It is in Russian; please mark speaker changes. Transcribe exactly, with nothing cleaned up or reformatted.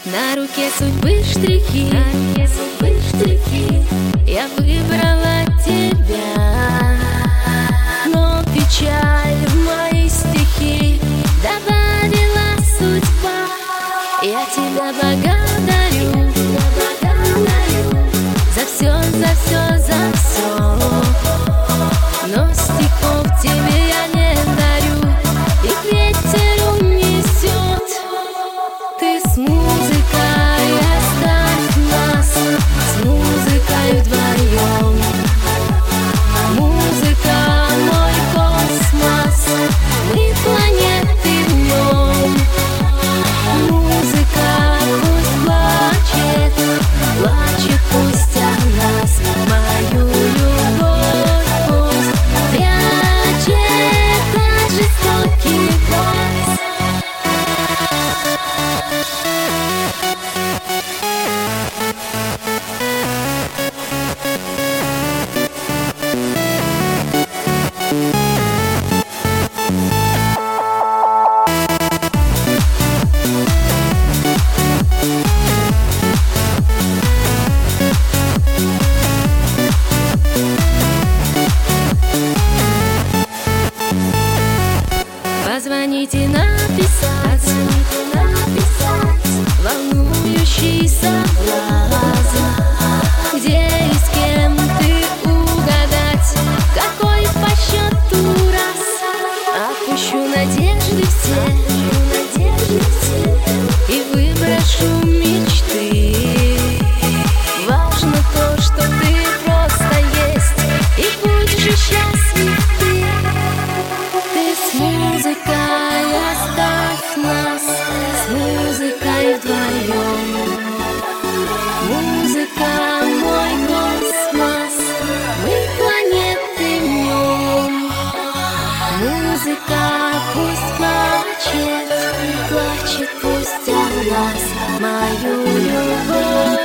Speaker 1: На руке судьбы штрихи, на руке судьбы штрихи. Я выбрала тебя, но печаль в мои стихи добавила судьба. Я тебя благодарю, благодарю за все, за все, за все. Но стихов тебе я не дарю, их ветер унесет. Ты с музыкой оставь нас, с музыкой вдвоем. Музыка мой космос, мы планеты в нем. Музыка пусть плачет, плачет пусть о нас. Мою любовь пусть прячет от жестоких глаз. Позвоните, написать, позвоните, написать волнующий соблазн. Где и с кем ты угадать, какой по счету раз. Опущу надежды все, надежды все и выброшу мечты. Важно то, что ты просто есть, и будь же счастлив ты. Ты с музыкой оставь нас, с музыкой вдвоем. Музыка мой космос, мы планеты в нем. Музыка пусть плачет, плачет пусть о нас. Мою любовь